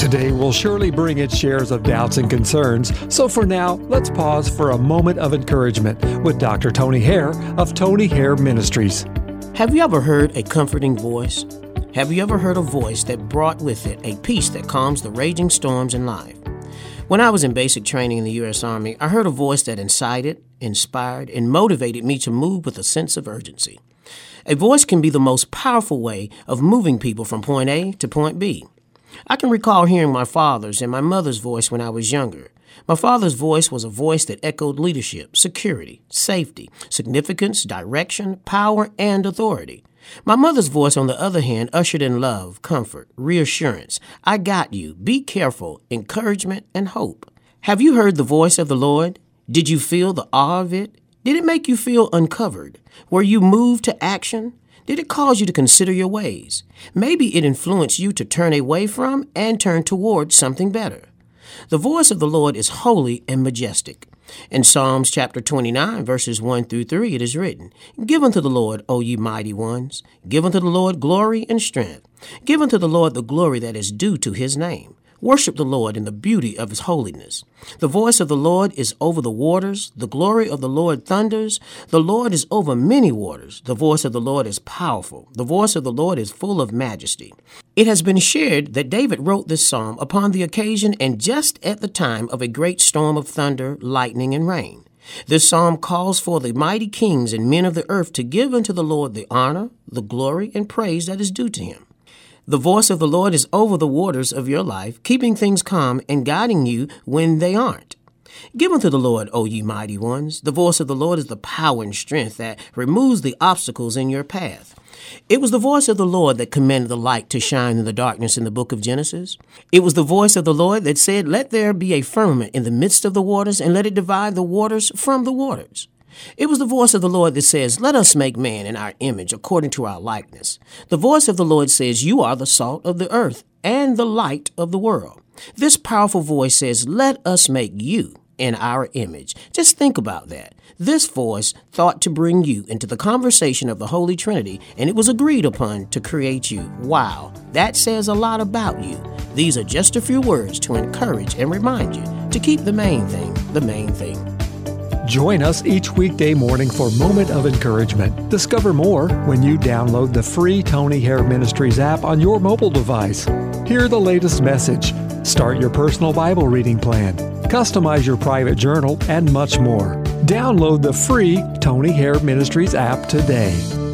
Today will surely bring its shares of doubts and concerns, so for now, let's pause for a moment of encouragement with Dr. Tony Hare of Tony Hare Ministries. Have you ever heard a comforting voice? Have you ever heard a voice that brought with it a peace that calms the raging storms in life? When I was in basic training in the U.S. Army, I heard a voice that incited, inspired, and motivated me to move with a sense of urgency. A voice can be the most powerful way of moving people from point A to point B. I can recall hearing my father's and my mother's voice when I was younger. My father's voice was a voice that echoed leadership, security, safety, significance, direction, power, and authority. My mother's voice, on the other hand, ushered in love, comfort, reassurance. I got you. Be careful. Encouragement and hope. Have you heard the voice of the Lord? Did you feel the awe of it? Did it make you feel uncovered? Were you moved to action? Did it cause you to consider your ways? Maybe it influenced you to turn away from and turn toward something better. The voice of the Lord is holy and majestic. In Psalms chapter 29, verses 1 through 3, it is written, "Give unto the Lord, O ye mighty ones. Give unto the Lord glory and strength. Give unto the Lord the glory that is due to his name. Worship the Lord in the beauty of his holiness. The voice of the Lord is over the waters. The glory of the Lord thunders. The Lord is over many waters. The voice of the Lord is powerful. The voice of the Lord is full of majesty." It has been shared that David wrote this psalm upon the occasion and just at the time of a great storm of thunder, lightning, and rain. This psalm calls for the mighty kings and men of the earth to give unto the Lord the honor, the glory, and praise that is due to him. The voice of the Lord is over the waters of your life, keeping things calm and guiding you when they aren't. Give unto the Lord, O ye mighty ones. The voice of the Lord is the power and strength that removes the obstacles in your path. It was the voice of the Lord that commanded the light to shine in the darkness in the book of Genesis. It was the voice of the Lord that said, "Let there be a firmament in the midst of the waters, and let it divide the waters from the waters." It was the voice of the Lord that says, "Let us make man in our image, according to our likeness." The voice of the Lord says, "You are the salt of the earth and the light of the world." This powerful voice says, "Let us make you in our image." Just think about that. This voice thought to bring you into the conversation of the Holy Trinity, and it was agreed upon to create you. Wow, that says a lot about you. These are just a few words to encourage and remind you to keep the main thing the main thing. Join us each weekday morning for Moment of Encouragement. Discover more when you download the free Tony Hare Ministries app on your mobile device. Hear the latest message, start your personal Bible reading plan, customize your private journal, and much more. Download the free Tony Hare Ministries app today.